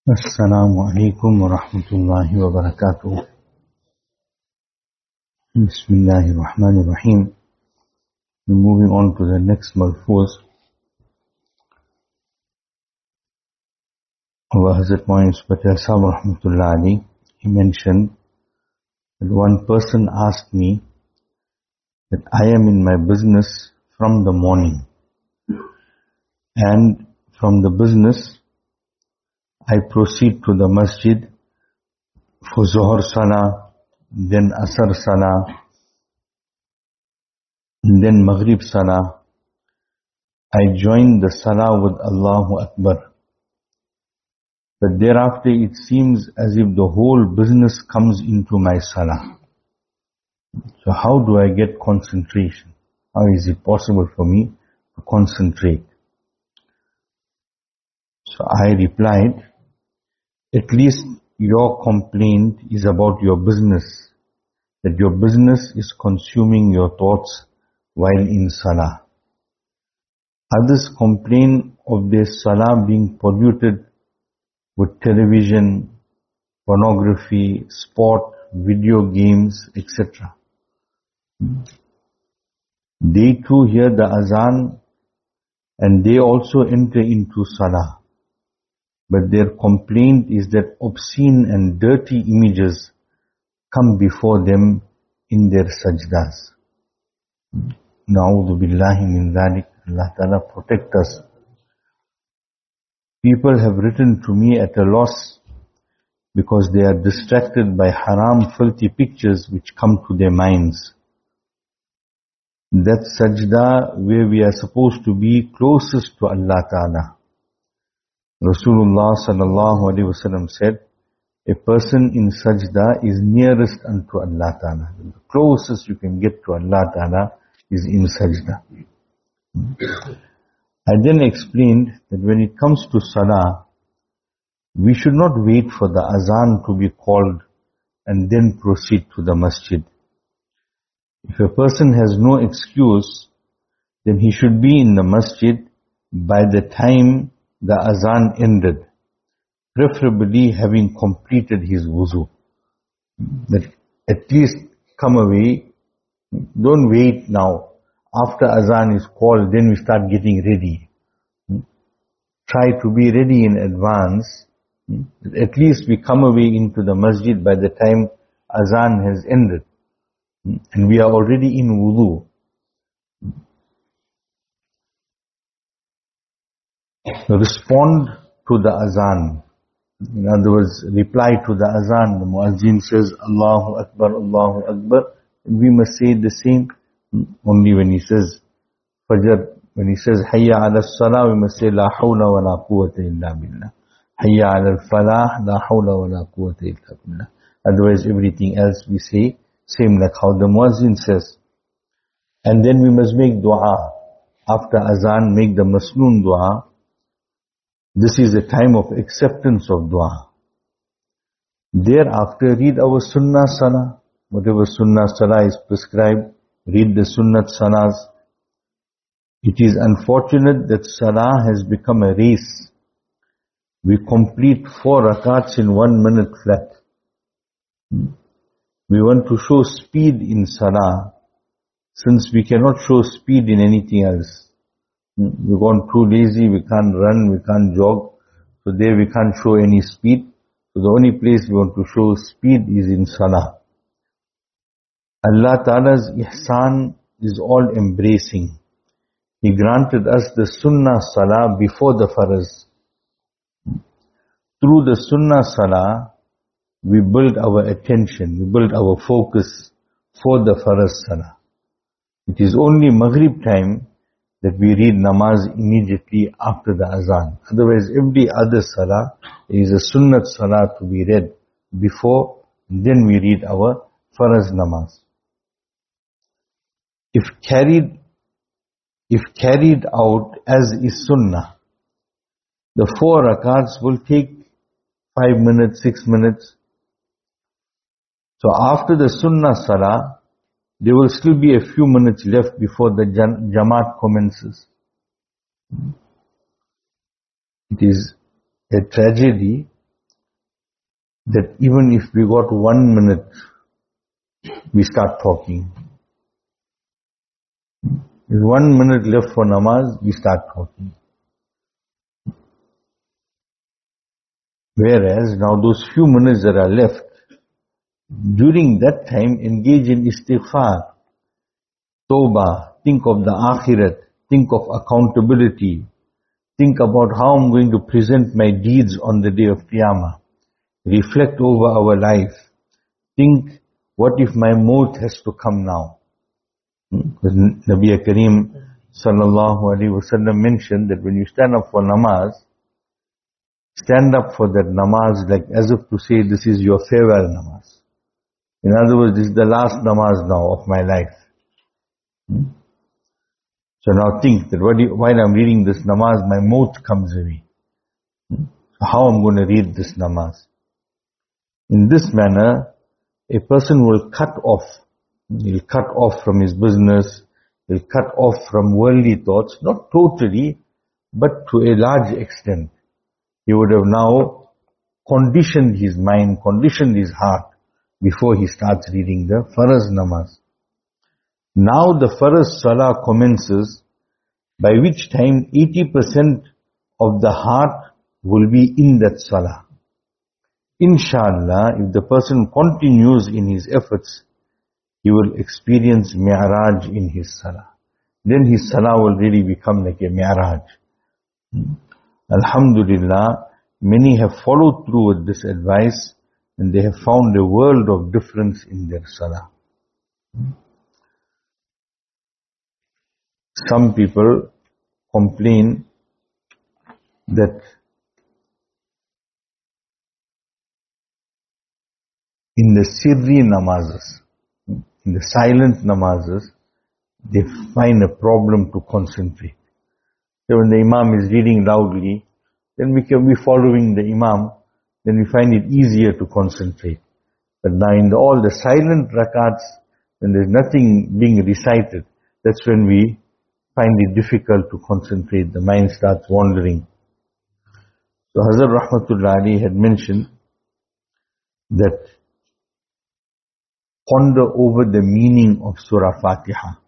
Assalamu alaikum wa rahmatullahi wa barakatuh. Bismillahir Rahmanir Rahim. We're moving on to the next malfuz. Hazrat Mo'ins Patel Sahib Rahmatullah Ali, he mentioned that one person asked me that I am in my business from the morning, and from the business I proceed to the masjid for Zuhr Salah, then Asr Salah, then Maghrib Salah. I join the Salah with Allahu Akbar. But thereafter it seems as if the whole business comes into my Salah. So how do I get concentration? How is it possible for me to concentrate? So I replied, at least your complaint is about your business, that your business is consuming your thoughts while in Salah. Others complain of their Salah being polluted with television, pornography, sport, video games, etc. They too hear the azan and they also enter into Salah. But their complaint is that obscene and dirty images come before them in their sajdas. Na'udhu billahi min dhalik. Allah Ta'ala protect us. People have written to me at a loss because they are distracted by haram, filthy pictures which come to their minds. That sajda where we are supposed to be closest to Allah Ta'ala. Rasulullah sallallahu alaihi wasallam said, a person in sajda is nearest unto Allah Ta'ala. The closest you can get to Allah Ta'ala is in sajda. I then explained that when it comes to salah, we should not wait for the azan to be called and then proceed to the masjid. If a person has no excuse, then he should be in the masjid by the time the azan ended, preferably having completed his wuzu. That at least come away, don't wait now. After azan is called, then we start getting ready. Try to be ready in advance. At least we come away into the masjid by the time azan has ended. And we are already in wudu. Respond to the azan. In other words, reply to the azan. The muazzin says, Allahu Akbar, Allahu Akbar. And we must say the same. Only when he says Fajr, when he says Hayya ala salah, we must say La hawla wa la quwwata illa billah. Hayya ala falah, La hawla wa la quwwata illa billah. Otherwise everything else we say same like how the muazzin says. And then we must make dua. After azan, make the masnoon dua. This is a time of acceptance of dua. Thereafter, read our sunnah salah. Whatever sunnah salah is prescribed, read the sunnat salahs. It is unfortunate that salah has become a race. We complete 4 rakats in 1 minute flat. We want to show speed in salah, since we cannot show speed in anything else. We've gone too lazy, we can't run, we can't jog. So there we can't show any speed. So the only place we want to show speed is in salah. Allah Ta'ala's ihsan is all embracing. He granted us the sunnah salah before the faraz. Through the sunnah salah, we build our attention, we build our focus for the faraz salah. It is only Maghrib time that we read namaz immediately after the azan. Otherwise, every other salah is a sunnat salah to be read before, then we read our faraz namaz. If carried out as is sunnah, the 4 rakats will take 5 minutes, 6 minutes. So after the sunnah salah, there will still be a few minutes left before the Jamaat commences. It is a tragedy that even if we got 1 minute, we start talking. If 1 minute left for namaz, we start talking. Whereas now those few minutes that are left, during that time engage in istighfar, tawbah, think of the akhirat, think of accountability, think about how I'm going to present my deeds on the day of Qiyamah. Reflect over our life. Think, what if my maut has to come now? Because Nabi Kareem sallallahu alaihi wasallam mentioned that when you stand up for namaz, stand up for that namaz like as if to say this is your farewell namaz. In other words, this is the last namaz now of my life. So now think that while I'm reading this namaz, my maut comes away. How I'm going to read this namaz? In this manner, a person will cut off. He'll cut off from his business. He'll cut off from worldly thoughts. Not totally, but to a large extent. He would have now conditioned his mind, conditioned his heart before he starts reading the Faraz namaz. Now the Faraz salah commences, by which time 80% of the heart will be in that salah. Inshallah, if the person continues in his efforts, he will experience mi'raj in his salah. Then his salah will really become like a mi'raj. Alhamdulillah, many have followed through with this advice and they have found a world of difference in their salah. Some people complain that in the sirri namazes, in the silent namazes, they find a problem to concentrate. So when the imam is reading loudly, then we can be following the imam, then we find it easier to concentrate. But now in all the silent rakats, when there's nothing being recited, that's when we find it difficult to concentrate. The mind starts wandering. So Hazrat Rahmatullah Ali had mentioned that ponder over the meaning of Surah Fatiha.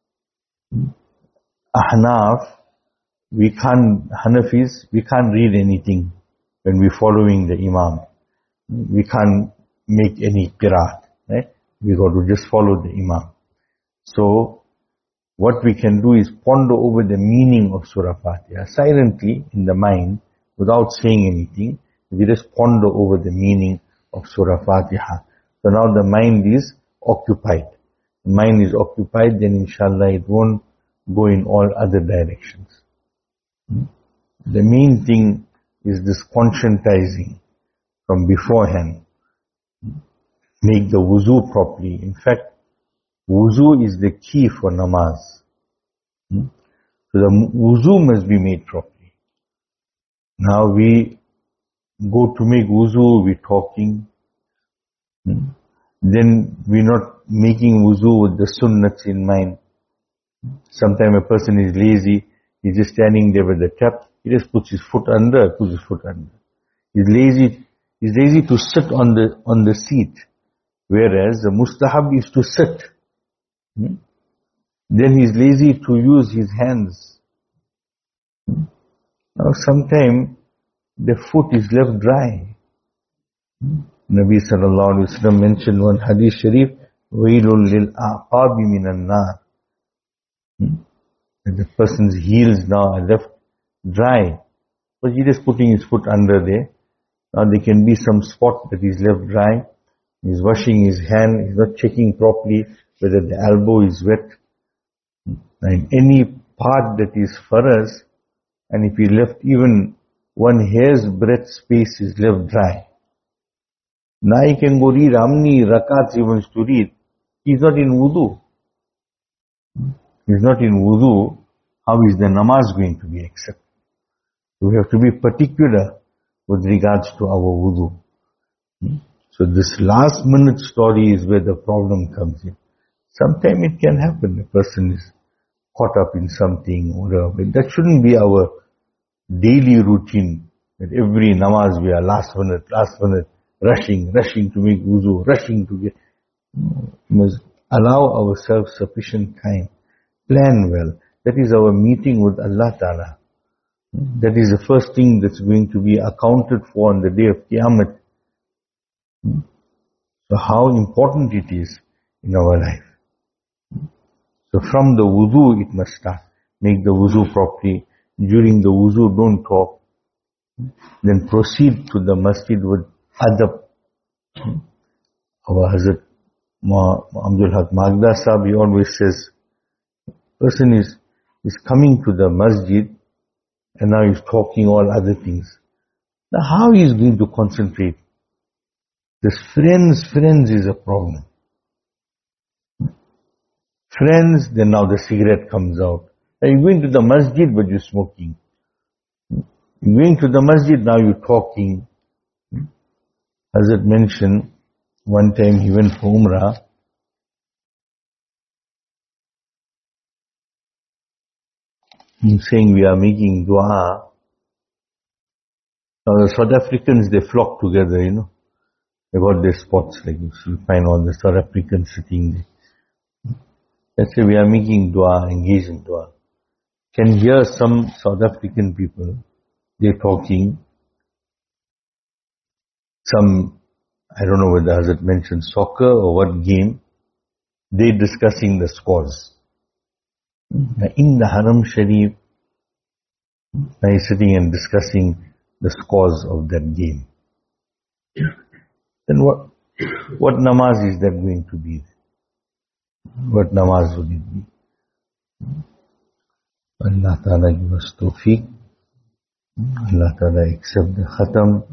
Ahnaf, Hanafis, we can't read anything when we're following the Imam. We can't make any qiraat, right? We got to just follow the Imam. So, what we can do is ponder over the meaning of Surah Fatiha silently in the mind without saying anything. We just ponder over the meaning of Surah Fatiha. So now the mind is occupied. The mind is occupied, then inshallah it won't go in all other directions. The main thing is this conscientizing from beforehand. Make the wuzu properly. In fact, wuzu is the key for namaz. So the wuzu must be made properly. Now we go to make wuzu, we're talking. Then we're not making wuzu with the sunnats in mind. Sometimes a person is lazy, he's just standing there with the tap, he just puts his foot under. He's lazy to sit on the seat, whereas the mustahab is to sit. Then he's lazy to use his hands. Now sometimes the foot is left dry. Nabi sallallahu alaihi wasallam mentioned one hadith sharif, wailul lil aqabi minan nar. The person's heels now are left dry, but he is putting his foot under there. Now there can be some spot that is left dry. He's washing his hand, he's not checking properly whether the elbow is wet. And any part that is faraz, and if he left even one hair's breadth space is left dry. Now he can go read how many rakats he wants to read. He's not in wudu. He's not in wudu. How is the namaz going to be accepted? We have to be particular with regards to our wudu. So this last minute story is where the problem comes in. Sometimes it can happen. A person is caught up in something or whatever. But that shouldn't be our daily routine. That every namaz we are last minute. rushing to make wuzu, rushing to get. No, we must allow ourselves sufficient time. Plan well. That is our meeting with Allah Ta'ala. That is the first thing that's going to be accounted for on the day of Qiyamah. So how important it is in our life. So from the wudu it must start. Make the wudu properly. During the wudu don't talk. Then proceed to the masjid with adab. Our Hazrat Abdul Haq Magda Sahib, he always says, person is coming to the masjid and now he's talking all other things. Now how he is going to concentrate? This friends is a problem. Friends, then now the cigarette comes out. And you're going to the masjid but you're smoking. You're going to the masjid, now you're talking. Hazrat mentioned, one time he went for Umrah. He's saying we are making dua. Now the South Africans, they flock together, you know. They got their spots, like you find all the South Africans sitting there. Let's say we are making dua, engaged in dua. Can hear some South African people, they're talking. Some, I don't know whether Hazrat mentioned soccer or what game, they're discussing the scores. In the Haram Sharif, they're sitting and discussing the scores of that game. Then what namaz is that going to be? What namaz would it be? Allah Ta'ala give us tawfiq. Allah Ta'ala accept the khatam.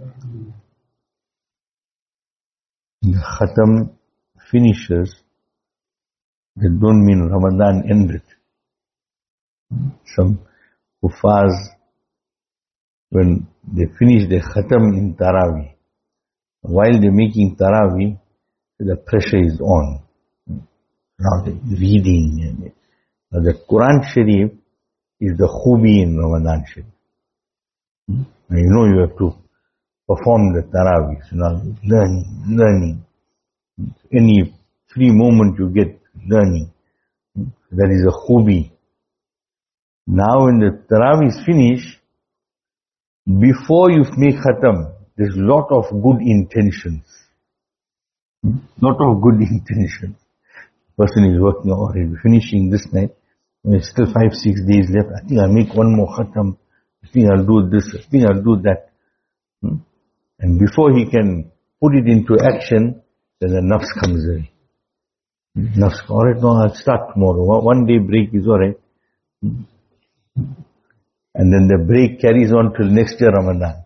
The khatam finishes, that don't mean Ramadan ended. Some kuffars, when they finish their khatam in Taraweeh, while they're making Taraweeh, the pressure is on. Now they're reading. Now the Quran Sharif is the khubi in Ramadan Sharif. Now you know you have to perform the Taraweeh. So now learning. Any free moment you get, learning. That is a khubi. Now when the Taraweeh is finished, before you make khatam, there's a lot of good intentions. Lot of good intentions. Person is working already, finishing this night. There's still 5-6 days left. I think I'll make one more khatam. I think I'll do this. I think I'll do that. And before he can put it into action, then the nafs comes in. Nafs, alright, no, I'll start tomorrow. One day break is alright. And then the break carries on till next year Ramadan.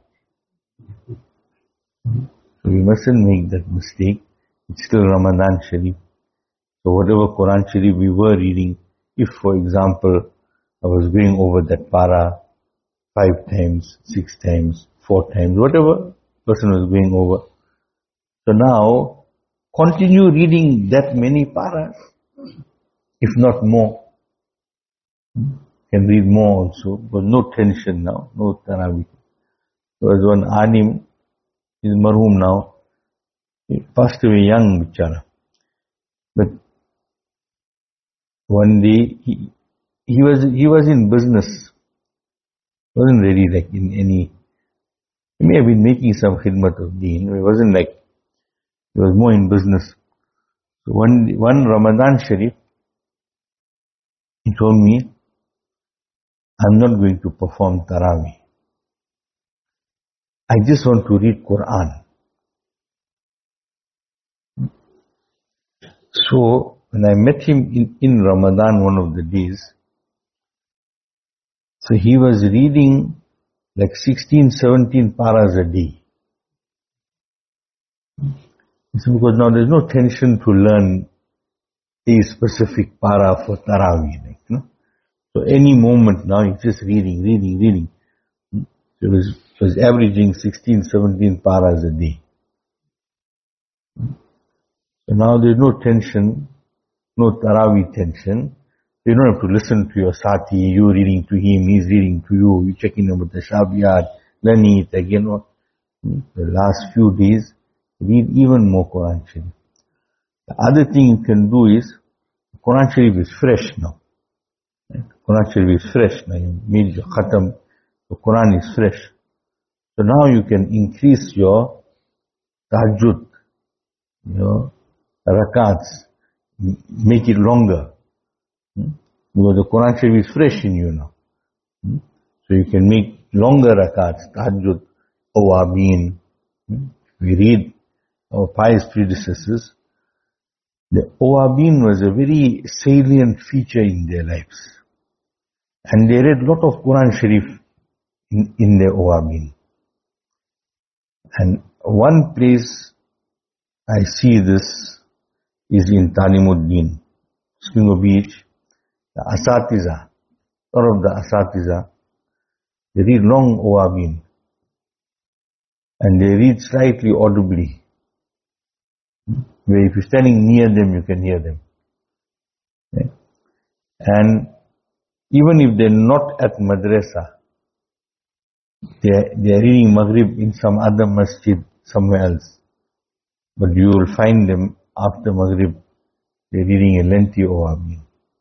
So we mustn't make that mistake. It's still Ramadan Sharif. So whatever Quran Sharif we were reading, if for example I was going over that para 5 times, 6 times, 4 times, whatever person was going over. So now continue reading that many paras, if not more. Can read more also, but no tension now, no Taraweeh. There was one Anim, he's marhum now, he passed away young, bichara. But one day, he was in business, wasn't really like in any, he may have been making some khidmat of deen, it wasn't like, he was more in business. So one Ramadan Sharif, he told me, I'm not going to perform Taraweeh. I just want to read Quran. So, when I met him in Ramadan one of the days, so he was reading like 16, 17 paras a day. It's because now there's no tension to learn a specific para for Taraweeh, like, you know. So any moment now, he's just reading. So he was averaging 16, 17 paras a day. So now there's no tension, no Taraweeh tension. You don't have to listen to your sati, you reading to him, he's reading to you, you checking about the Shabiyat, learning it again. The last few days, read even more Quran Sharif. The other thing you can do is, Quran Sharif is fresh now. Right? Quran Sharif is fresh now. You made your khatam, the Quran is fresh. So now you can increase your tahajjud, your rakats, make it longer. Because the Quran Sharif is fresh in you now. So you can make longer rakats, tahajjud, awabin. We read our pious predecessors. The awabin was a very salient feature in their lives. And they read a lot of Quran Sharif in their awabin. And one place I see this is in Talimuddin, Skingo Beach. The Asatiza, all of the Asatiza, they read long awabin. And they read slightly audibly. Where if you're standing near them, you can hear them. Okay? And even if they're not at madrasa, they're reading Maghrib in some other masjid somewhere else. But you will find them after Maghrib, they're reading a lengthy awabin.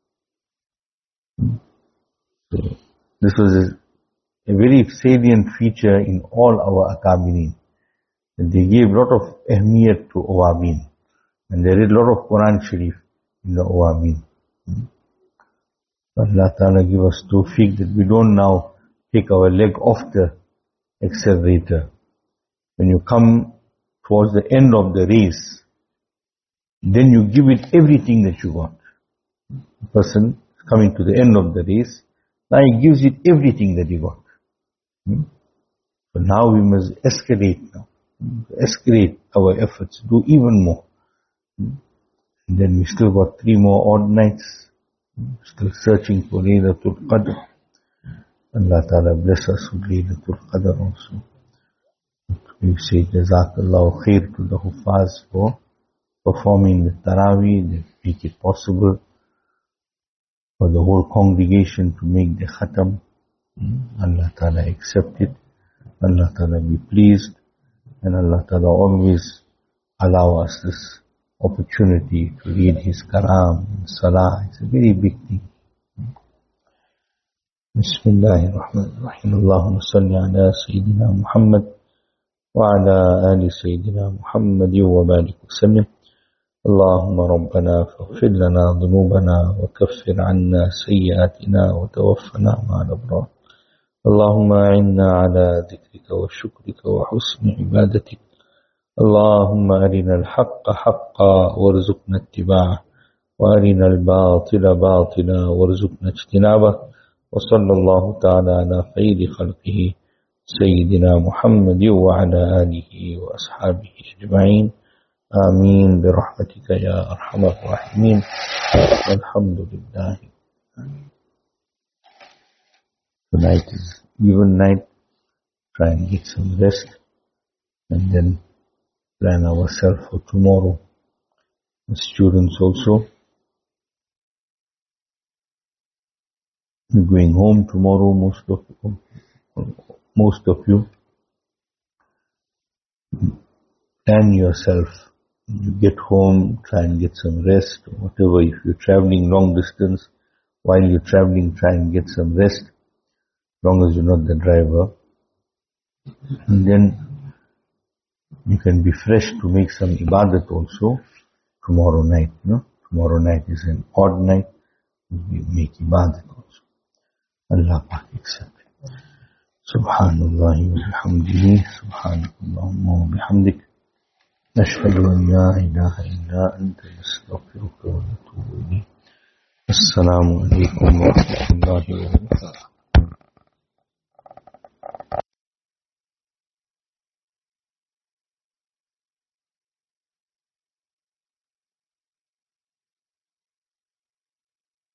So this was a very salient feature in all our Akabirin. They gave a lot of ahmiyat to awabin. And they read a lot of Quran Sharif in the awabin. Allah Ta'ala give us tawfiq that we don't now take our leg off the accelerator. When you come towards the end of the race, then you give it everything that you got. The person coming to the end of the race, now he gives it everything that he got. So now we must escalate now. Escalate our efforts, do even more. And then we still got 3 more odd nights. Still searching for Laylatul Qadr. Allah Ta'ala bless us with Laylatul Qadr also. We say Jazakallahu khair to the Hufaz for performing the Taraweeh, that make it possible for the whole congregation to make the Khatam. Allah Ta'ala accept it. Allah Ta'ala be pleased. And Allah Ta'ala always allow us this opportunity to read His Kalam and Salah. It's a very big thing. Bismillahirrahmanirrahim. Allahumma salli ala Sayyidina Muhammad wa ala ali Sayyidina Muhammad wa barik wa sallim. Allahumma Rabbana faghfir lana dhunubana wa kaffir anna sayyiatina wa tawaffana ma'al abrar. اللهم أعنا على ذكرك وشكرك وحسن عبادتك. اللهم أرنا الحق حقا وارزقنا اتباعه وأرنا الباطل باطلا وارزقنا اجتنابه. وصلى الله تعالى على خير خلقه سيدنا محمد وعلى آله وأصحابه أجمعين. آمين برحمتك يا أرحم الراحمين. والحمد لله. Tonight is even night. Try and get some rest and then plan ourselves for tomorrow. The students also. We're going home tomorrow, most of you. Plan yourself. You get home, try and get some rest or whatever. If you're traveling long distance, while you're traveling, try and get some rest. As long as you're not the driver. And then you can be fresh to make some ibadat also tomorrow night. Tomorrow night is an odd night. We make ibadat also. Allah Pak accept it. Subhanallah wa bihamdihi. Subhanallahumma wa bihamdik. Nashhadu an la ilaha illa anta nastaghfiruka wa natubu ilayk. Assalamu alaikum wa rahmatullahi wa barakatuh.